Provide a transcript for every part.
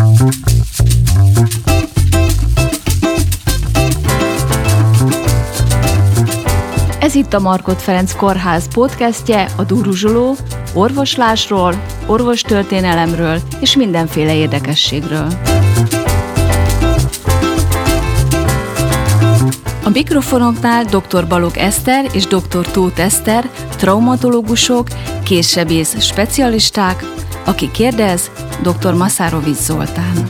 Ez itt a Markhot Ferenc Kórház podcastje a duruzsoló, orvoslásról, orvostörténelemről és mindenféle érdekességről. A mikrofonoknál dr. Balogh Eszter és dr. Tóth Eszter, traumatológusok, kézsebész specialisták, aki kérdez, dr. Maszárovics Zoltán.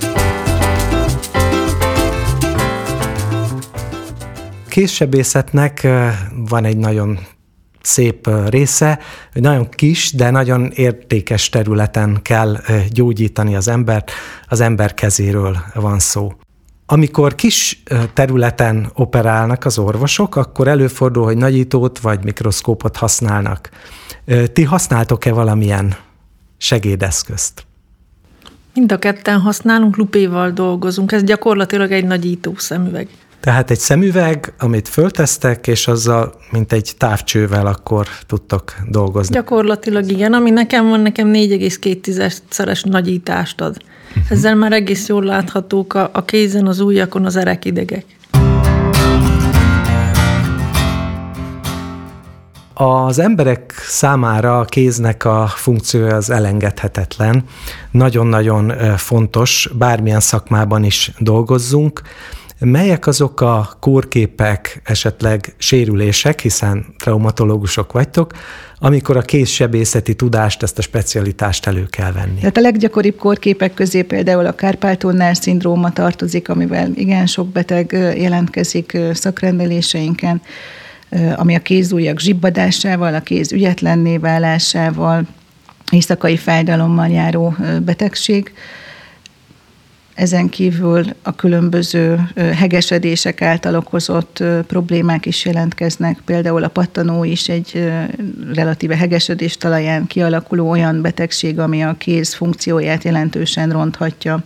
Kézsebészetnek van egy nagyon szép része, hogy nagyon kis, de nagyon értékes területen kell gyógyítani az embert, az ember kezéről van szó. Amikor kis területen operálnak az orvosok, akkor előfordul, hogy nagyítót vagy mikroszkópot használnak. Ti használtok-e valamilyen segédeszközt? Mind a ketten használunk, lupéval dolgozunk. Ez gyakorlatilag egy nagyító szemüveg. Tehát egy szemüveg, amit föltesztek, és azzal, mint egy távcsővel akkor tudtok dolgozni. Gyakorlatilag igen. Ami nekem van, nekem 4,2-szeres nagyítást ad. Ezzel már egész jól láthatók a kézen, az ujjakon az erekidegek. Az emberek számára a kéznek a funkciója az elengedhetetlen. Nagyon-nagyon fontos, bármilyen szakmában is dolgozzunk. Melyek azok a kórképek, esetleg sérülések, hiszen traumatológusok vagytok, amikor a kézsebészeti tudást, ezt a specialitást elő kell venni? Tehát a leggyakoribb kórképek közé például a Carpal-tunnel-szindróma tartozik, amivel igen sok beteg jelentkezik szakrendeléseinken, ami a kézujjak zsibbadásával, a kéz ügyetlenné válásával, éjszakai fájdalommal járó betegség. Ezen kívül a különböző hegesedések által okozott problémák is jelentkeznek. Például a pattanó is egy relatíve hegesedés talaján kialakuló olyan betegség, ami a kéz funkcióját jelentősen ronthatja.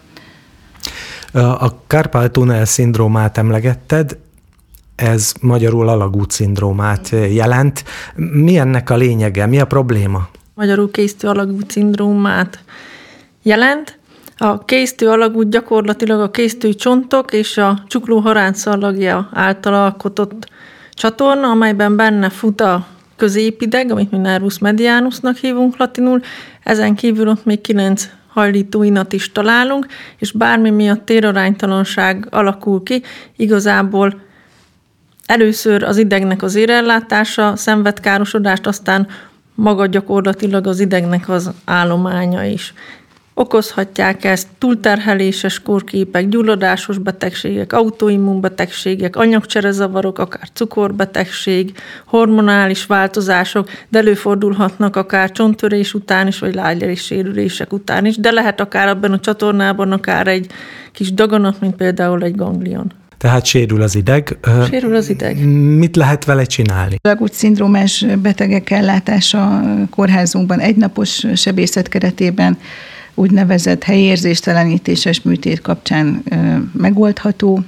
A Carpal-tunnel-szindrómát emlegetted, ez magyarul alagút-szindrómát jelent. Mi ennek a lényege? Mi a probléma? Magyarul kéztő alagút-szindrómát jelent. A kéztő alagút gyakorlatilag a kéztő csontok és a csukló haránszalagja által alkotott csatorna, amelyben benne fut a középideg, amit mi nervus medianusnak hívunk latinul. Ezen kívül ott még 9 hajlítóinat is találunk, és bármi miatt téraránytalanság alakul ki, igazából először az idegnek az érellátása szenved károsodást, aztán maga gyakorlatilag az idegnek az állománya is. Okozhatják ezt túlterheléses kórképek, gyulladásos betegségek, autoimmunbetegségek, anyagcserezavarok, akár cukorbetegség, hormonális változások, de előfordulhatnak akár csonttörés után is, vagy lágyerés-sérülések után is, de lehet akár abban a csatornában akár egy kis daganat, mint például egy ganglion. Tehát sérül az ideg. Sérül az ideg. Mit lehet vele csinálni? Alagút-szindrómás betegek ellátása kórházunkban egynapos sebészet keretében úgynevezett helyérzéstelenítéses műtét kapcsán megoldható.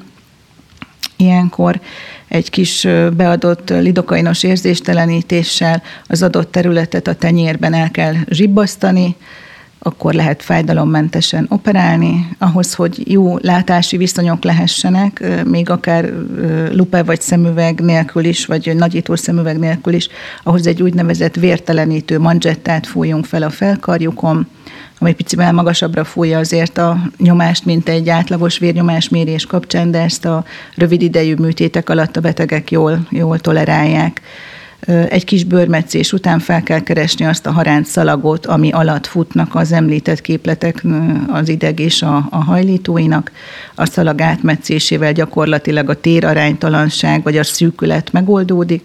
Ilyenkor egy kis beadott lidokainos érzéstelenítéssel az adott területet a tenyérben el kell zsibbasztani, akkor lehet fájdalommentesen operálni. Ahhoz, hogy jó látási viszonyok lehessenek, még akár lupe vagy szemüveg nélkül is, vagy nagyító szemüveg nélkül is, ahhoz egy úgynevezett vértelenítő manzsettát fújjunk fel a felkarjukon, ami picivel magasabbra fújja azért a nyomást, mint egy átlagos vérnyomásmérés kapcsán, de ezt a rövid idejű műtétek alatt a betegek jól tolerálják. Egy kis bőrmetszés után fel kell keresni azt a haránc-szalagot, ami alatt futnak az említett képletek, az ideg és a hajlítóinak. A szalag átmetszésével gyakorlatilag a téraránytalanság vagy a szűkület megoldódik,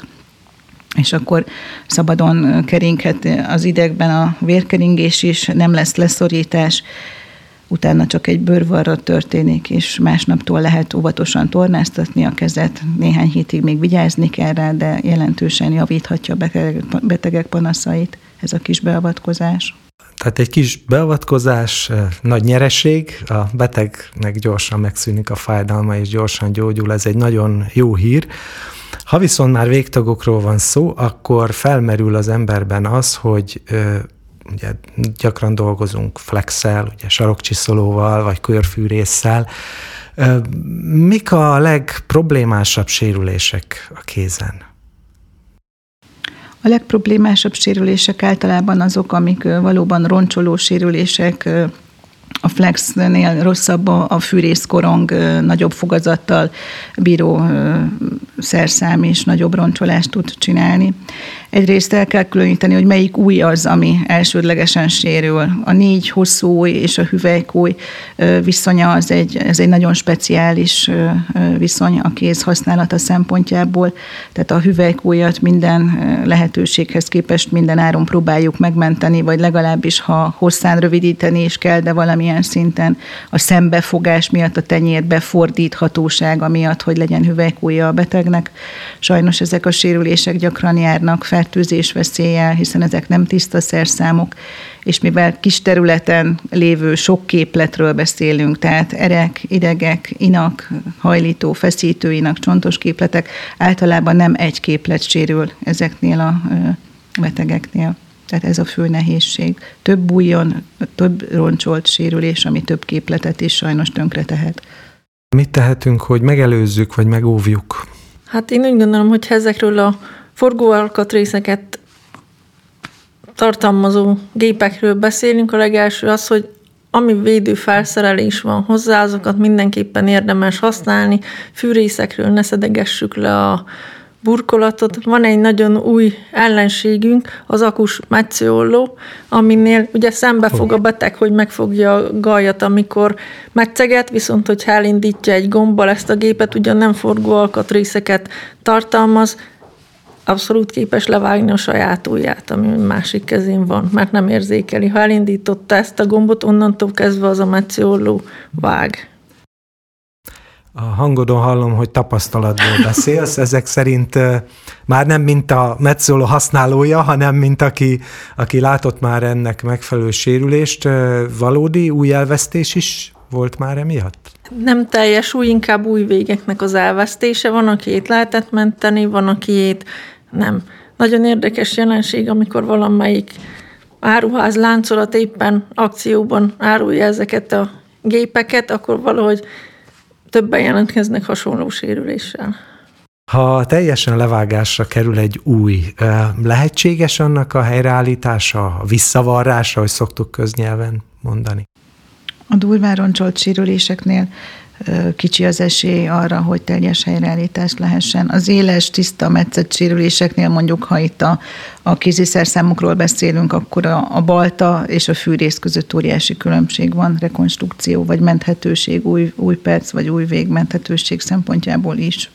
és akkor szabadon keringhet az idegben a vérkeringés is, nem lesz leszorítás, utána csak egy bőrvarrat történik, és másnaptól lehet óvatosan tornáztatni a kezet. Néhány hétig még vigyázni kell rá, de jelentősen javíthatja a betegek panaszait ez a kis beavatkozás. Tehát egy kis beavatkozás, nagy nyereség, a betegnek gyorsan megszűnik a fájdalma, és gyorsan gyógyul, ez egy nagyon jó hír. Ha viszont már végtagokról van szó, akkor felmerül az emberben az, hogy ugye gyakran dolgozunk flexel, ugye sarokcsiszolóval, vagy körfűrésszel. Mik a legproblémásabb sérülések a kézen? A legproblémásabb sérülések általában azok, amik valóban roncsoló sérülések. A flexnél rosszabb a fűrészkorong, nagyobb fogazattal bíró szerszám és nagyobb roncsolást tud csinálni. Egyrészt el kell különíteni, hogy melyik ujj az, ami elsődlegesen sérül. A 4 hosszú ujj és a hüvelykujj viszonya ez egy nagyon speciális viszony a kéz használata szempontjából. Tehát a hüvelykujjat minden lehetőséghez képest minden áron próbáljuk megmenteni, vagy legalábbis ha hosszán rövidíteni is kell, de valamilyen szinten a szembefogás miatt, a tenyér befordíthatósága miatt, hogy legyen hüvelykujja a betegnek. Sajnos ezek a sérülések gyakran járnak fertőzés veszéllyel, hiszen ezek nem tiszta szerszámok, és mivel kis területen lévő sok képletről beszélünk, tehát erek, idegek, inak, hajlító, feszítő inak, csontos képletek, általában nem egy képlet sérül ezeknél a betegeknél. Tehát ez a fő nehézség. Több ujjon, több roncsolt sérülés, ami több képletet is sajnos tönkre tehet. Mit tehetünk, hogy megelőzzük, vagy megóvjuk? Hát én úgy gondolom, hogy ezekről a forgóalkatrészeket tartalmazó gépekről beszélünk, a legelső az, hogy ami védő felszerelés van hozzá, azokat mindenképpen érdemes használni. Fűrészekről ne szedegessük le a burkolatot. Van egy nagyon új ellenségünk, az akus metszőolló, aminél ugye szembefog a beteg, hogy megfogja a gajat, amikor metszeget, viszont hogyha elindítja egy gombbal ezt a gépet, ugyan nem forgó alkatrészeket tartalmaz, abszolút képes levágni a saját ujját, ami másik kezén van, mert nem érzékeli. Ha elindította ezt a gombot, onnantól kezdve az a metszőolló vág. A hangodon hallom, hogy tapasztalatból beszélsz. Ezek szerint már nem mint a metszőolló használója, hanem mint aki látott már ennek megfelelő sérülést. Valódi újjelvesztés is volt már emiatt? Nem teljes új, inkább új végeknek az elvesztése. Van, akiét lehetett menteni, van, akiét nem. Nagyon érdekes jelenség, amikor valamelyik áruház láncolat éppen akcióban árulja ezeket a gépeket, akkor valahogy többen jelentkeznek hasonló sérüléssel. Ha teljesen levágásra kerül egy új, lehetséges annak a helyreállítása, a visszavarrása, hogy szoktuk köznyelven mondani? A durván roncsolt sérüléseknél kicsi az esély arra, hogy teljes helyreállítás lehessen. Az éles, tiszta, metszett sérüléseknél, mondjuk, ha itt a kéziszerszámokról beszélünk, akkor a balta és a fűrész között óriási különbség van, rekonstrukció vagy menthetőség, új perc vagy új vég menthetőség szempontjából is.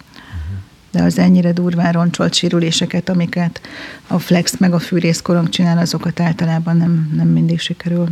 De az ennyire durván roncsolt sérüléseket, amiket a flex meg a fűrészkorong csinál, azokat általában nem mindig sikerül.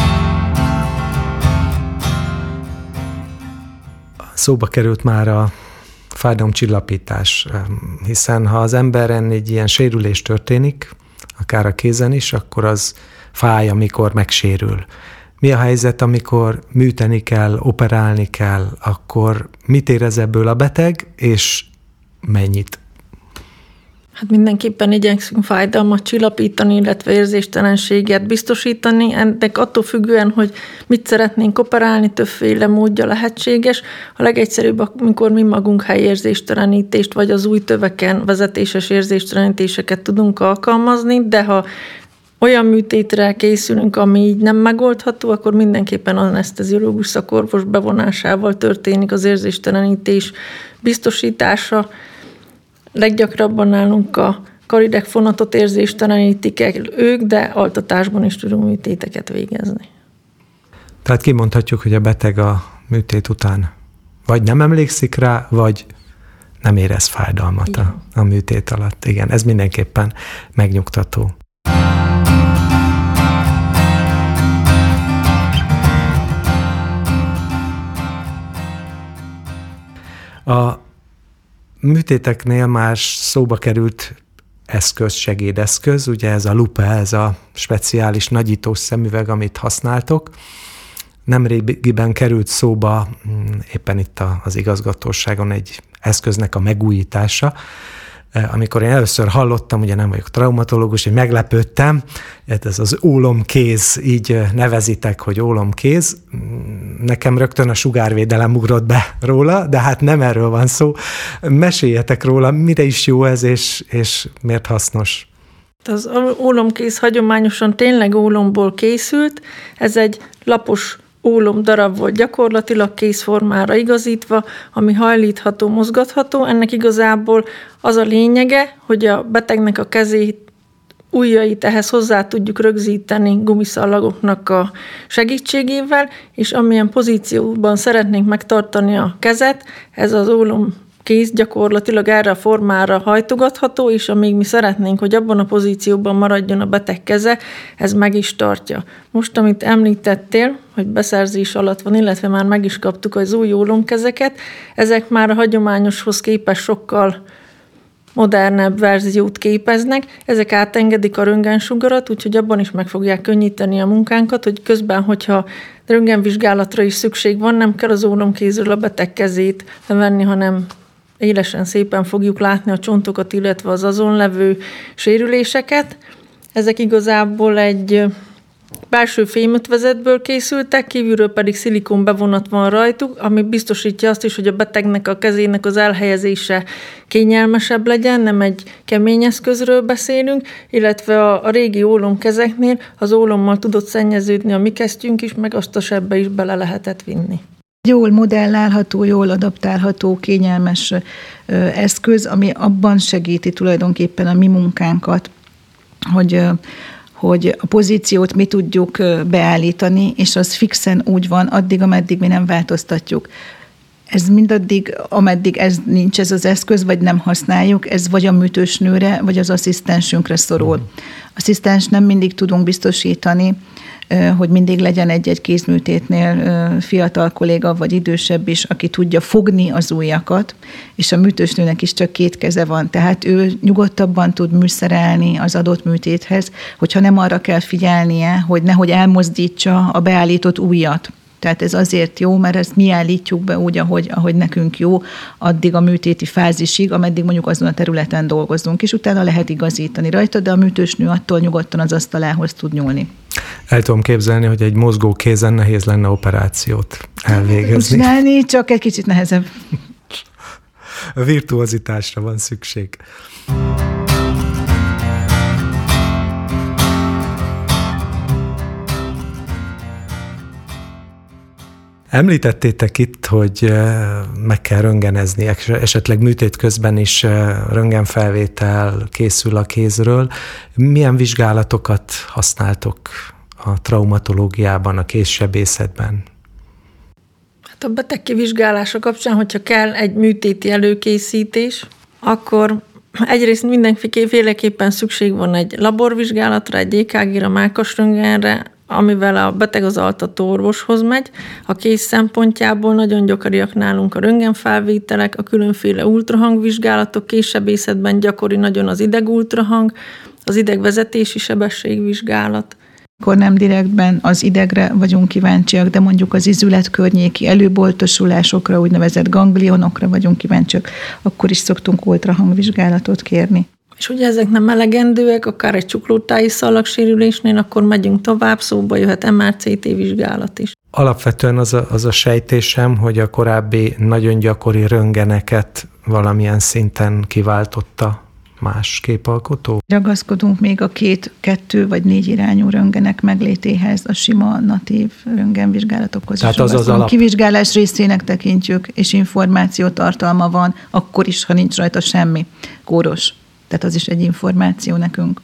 Szóba került már a fájdalomcsillapítás, hiszen ha az emberen egy ilyen sérülés történik, akár a kézen is, akkor az fáj, amikor megsérül. Mi a helyzet, amikor műteni kell, operálni kell, akkor mit érez ebből a beteg, és mennyit? Hát mindenképpen igyekszünk fájdalmat csillapítani, illetve érzéstelenséget biztosítani. Ennek attól függően, hogy mit szeretnénk operálni, többféle módja lehetséges. A legegyszerűbb, amikor mi magunk helyérzéstelenítést, vagy az új töveken vezetéses érzéstelenítéseket tudunk alkalmazni, de ha olyan műtétre készülünk, ami így nem megoldható, akkor mindenképpen aneszteziológus szakorvos bevonásával történik az érzéstelenítés biztosítása. Leggyakrabban nálunk a karidegfonatot érzéstelenítik el ők, de altatásban is tudunk műtéteket végezni. Tehát kimondhatjuk, hogy a beteg a műtét után vagy nem emlékszik rá, vagy nem érez fájdalmat a műtét alatt. Igen, ez mindenképpen megnyugtató. A műtéteknél már szóba került eszköz, segédeszköz, ugye ez a lupa, ez a speciális nagyítós szemüveg, amit használtok. Nemrégiben került szóba éppen itt az igazgatóságon egy eszköznek a megújítása. Amikor én először hallottam, ugye nem vagyok traumatológus, hogy meglepődtem, ez az ólomkéz, így nevezitek, hogy ólomkéz. Nekem rögtön a sugárvédelem ugrott be róla, de hát nem erről van szó. Meséljetek róla, mire is jó ez, és miért hasznos? Az ólomkéz hagyományosan tényleg ólomból készült, ez egy lapos ólom darab volt gyakorlatilag kézformára igazítva, ami hajlítható, mozgatható. Ennek igazából az a lényege, hogy a betegnek a kezét, ujjait ehhez hozzá tudjuk rögzíteni gumiszallagoknak a segítségével, és amilyen pozícióban szeretnénk megtartani a kezet, ez az ólom kéz gyakorlatilag erre a formára hajtogatható, és amíg mi szeretnénk, hogy abban a pozícióban maradjon a beteg keze, ez meg is tartja. Most, amit említettél, hogy beszerzés alatt van, illetve már meg is kaptuk az új ólomkezeket, ezek már a hagyományoshoz képest sokkal modernebb verziót képeznek, ezek átengedik a röntgensugarat, úgyhogy abban is meg fogják könnyíteni a munkánkat, hogy közben, hogyha röntgenvizsgálatra is szükség van, nem kell az ólomkézről a beteg kezét venni, hanem élesen szépen fogjuk látni a csontokat, illetve az azon levő sérüléseket. Ezek igazából egy belső fémötvezetből készültek, kívülről pedig szilikon bevonat van rajtuk, ami biztosítja azt is, hogy a betegnek a kezének az elhelyezése kényelmesebb legyen, nem egy kemény eszközről beszélünk, illetve a régi ólomkezeknél az ólommal tudott szennyeződni a mi kesztyünk is, meg azt a sebbe is bele lehetett vinni. Jól modellálható, jól adaptálható, kényelmes eszköz, ami abban segíti tulajdonképpen a mi munkánkat, hogy a pozíciót mi tudjuk beállítani, és az fixen úgy van, addig, ameddig mi nem változtatjuk. Ez mindaddig, ameddig ez nincs ez az eszköz, vagy nem használjuk, ez vagy a műtősnőre, vagy az asszisztensünkre szorul. Asszisztens nem mindig tudunk biztosítani, hogy mindig legyen egy-egy kézműtétnél fiatal kolléga, vagy idősebb is, aki tudja fogni az ujjakat, és a műtősnőnek is csak 2 keze van, tehát ő nyugodtabban tud műszerelni az adott műtéthez, hogyha nem arra kell figyelnie, hogy nehogy elmozdítsa a beállított ujjat. Tehát ez azért jó, mert ezt mi állítjuk be úgy, ahogy nekünk jó, addig a műtéti fázisig, ameddig mondjuk azon a területen dolgozunk, és utána lehet igazítani rajta, de a műtősnő attól nyugodtan az asztalához tud nyúlni. El tudom képzelni, hogy egy mozgó kézen nehéz lenne operációt elvégezni. Csinálni, csak egy kicsit nehezebb. A virtuozitásra van szükség. Említettétek itt, hogy meg kell röntgenezni, esetleg műtét közben is röntgenfelvétel készül a kézről. Milyen vizsgálatokat használtok a traumatológiában, a kézsebészetben? Hát a beteg kivizsgálása kapcsán, hogyha kell egy műtéti előkészítés, akkor egyrészt mindenféleképpen szükség van egy laborvizsgálatra, egy EKG-ra, mákasröntgenre, amivel a beteg az altató orvoshoz megy. A kéz szempontjából nagyon gyakoriak nálunk a röntgenfelvételek, a különféle ultrahangvizsgálatok, kézsebészetben gyakori nagyon az idegultrahang, az idegvezetési sebességvizsgálat. Akkor nem direktben az idegre vagyunk kíváncsiak, de mondjuk az izület környéki előboltosulásokra, úgynevezett ganglionokra vagyunk kíváncsiak, akkor is szoktunk ultrahangvizsgálatot kérni. És ugye ezek nem elegendőek, akár egy csuklótáji szallagsérülésnél, akkor megyünk tovább, szóba jöhet MRCT vizsgálat is. Alapvetően az a sejtésem, hogy a korábbi nagyon gyakori röntgeneket valamilyen szinten kiváltotta más képalkotó? Ragaszkodunk még a 2 vagy 4 irányú röntgenek meglétéhez, a sima natív röntgenvizsgálatokhoz. Tehát az alap... Kivizsgálás részének tekintjük, és információ tartalma van, akkor is, ha nincs rajta semmi kóros. Tehát az is egy információ nekünk.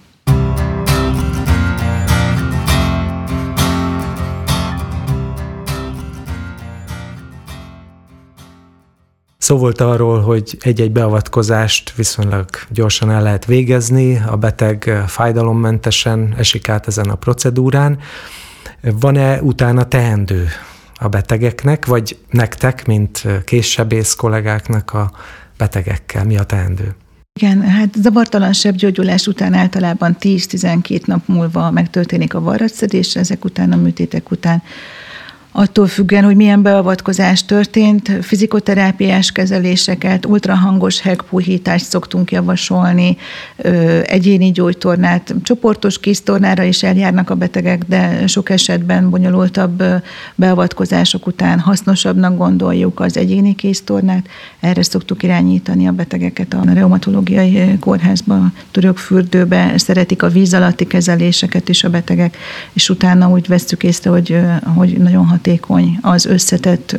Szó volt arról, hogy egy-egy beavatkozást viszonylag gyorsan el lehet végezni, a beteg fájdalommentesen esik át ezen a procedúrán. Van-e utána teendő a betegeknek, vagy nektek, mint kézsebész kollégáknak a betegekkel? Mi a teendő? Igen, hát zavartalan sebgyógyulás után általában 10-12 nap múlva megtörténik a varratszedés, ezek után a műtétek után attól függően, hogy milyen beavatkozás történt, fizikoterápiás kezeléseket, ultrahangos hegpuhítást szoktunk javasolni, egyéni gyógytornát, csoportos kéztornára is eljárnak a betegek, de sok esetben bonyolultabb beavatkozások után hasznosabbnak gondoljuk az egyéni kéztornát. Erre szoktuk irányítani a betegeket a reumatológiai kórházba, Törökfürdőbe, szeretik a víz alatti kezeléseket is a betegek, és utána úgy vesszük észre, hogy nagyon hatékony az összetett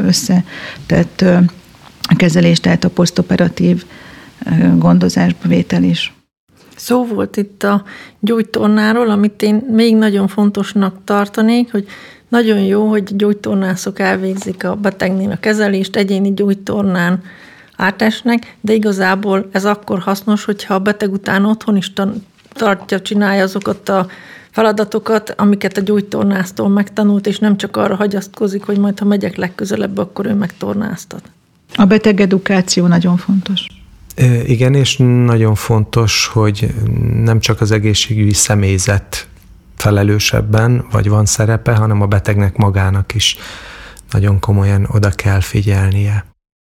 kezelés, tehát a posztoperatív gondozásba vétel is. Szó volt itt a gyógytornáról, amit én még nagyon fontosnak tartanék, hogy nagyon jó, hogy gyógytornászok elvégzik a betegnél a kezelést, egyéni gyógytornán átesnek, de igazából ez akkor hasznos, hogyha a beteg után otthon is csinálja azokat a feladatokat, amiket a gyógytornásztól megtanult, és nem csak arra hagyatkozik, hogy majd ha megyek legközelebb, akkor ő megtornáztat. A beteg edukáció nagyon fontos. Igen, és nagyon fontos, hogy nem csak az egészségügyi személyzet felelősebben, vagy van szerepe, hanem a betegnek magának is nagyon komolyan oda kell figyelnie.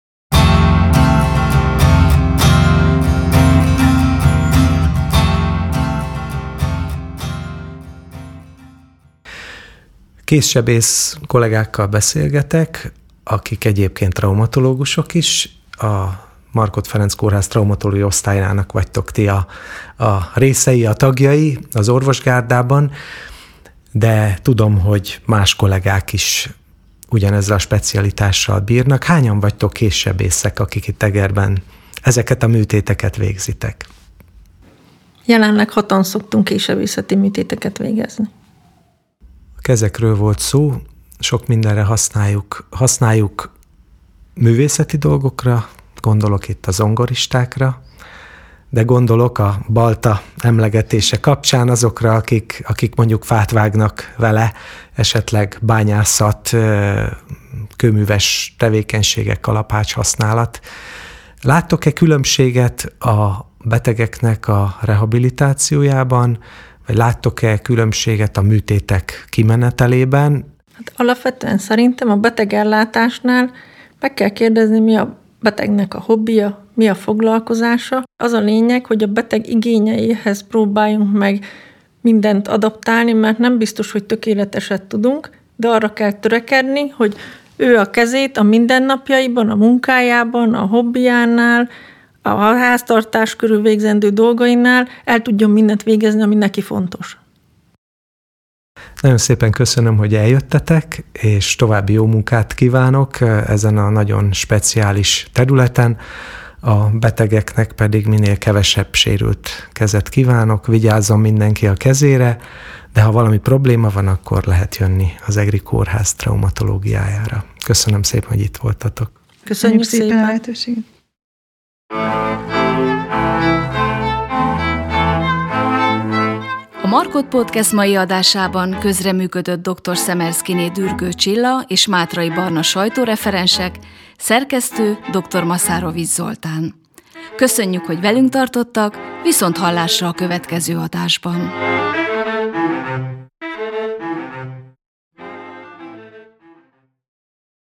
Kézsebész kollégákkal beszélgetek, akik egyébként traumatológusok is. A Markhot Ferenc Kórház traumatológiai osztályának vagytok ti a részei, a tagjai az orvosgárdában, de tudom, hogy más kollégák is ugyanezzel a specialitással bírnak. Hányan vagytok kézsebészek, akik itt Egerben ezeket a műtéteket végzitek? Jelenleg 6-an szoktunk kézsebészeti műtéteket végezni. Kezekről volt szó, sok mindenre használjuk művészeti dolgokra, gondolok itt a zongoristákra, de gondolok a balta emlegetése kapcsán azokra, akik mondjuk fát vágnak vele, esetleg bányászat, kőműves tevékenységek, kalapács használat. Láttok-e különbséget a betegeknek a rehabilitációjában, vagy láttok-e különbséget a műtétek kimenetelében? Hát alapvetően szerintem a betegellátásnál meg kell kérdezni, mi a betegnek a hobbija, mi a foglalkozása. Az a lényeg, hogy a beteg igényeihez próbáljunk meg mindent adaptálni, mert nem biztos, hogy tökéleteset tudunk, de arra kell törekedni, hogy ő a kezét a mindennapjaiban, a munkájában, a hobbijánál, a háztartás körül végzendő dolgainál el tudjon mindent végezni, ami neki fontos. Nagyon szépen köszönöm, hogy eljöttetek, és további jó munkát kívánok ezen a nagyon speciális területen. A betegeknek pedig minél kevesebb sérült kezet kívánok, vigyázzon mindenki a kezére, de ha valami probléma van, akkor lehet jönni az Egri Kórház traumatológiájára. Köszönöm szépen, hogy itt voltatok. Köszönjük szépen a lehetőséget. A Markhot Podcast mai adásában közreműködött dr. Szemerszkiné Dürgő Csilla és Mátrai Barna sajtóreferensek, szerkesztő dr. Maszárovics Zoltán. Köszönjük, hogy velünk tartottak, viszont hallásra a következő adásban.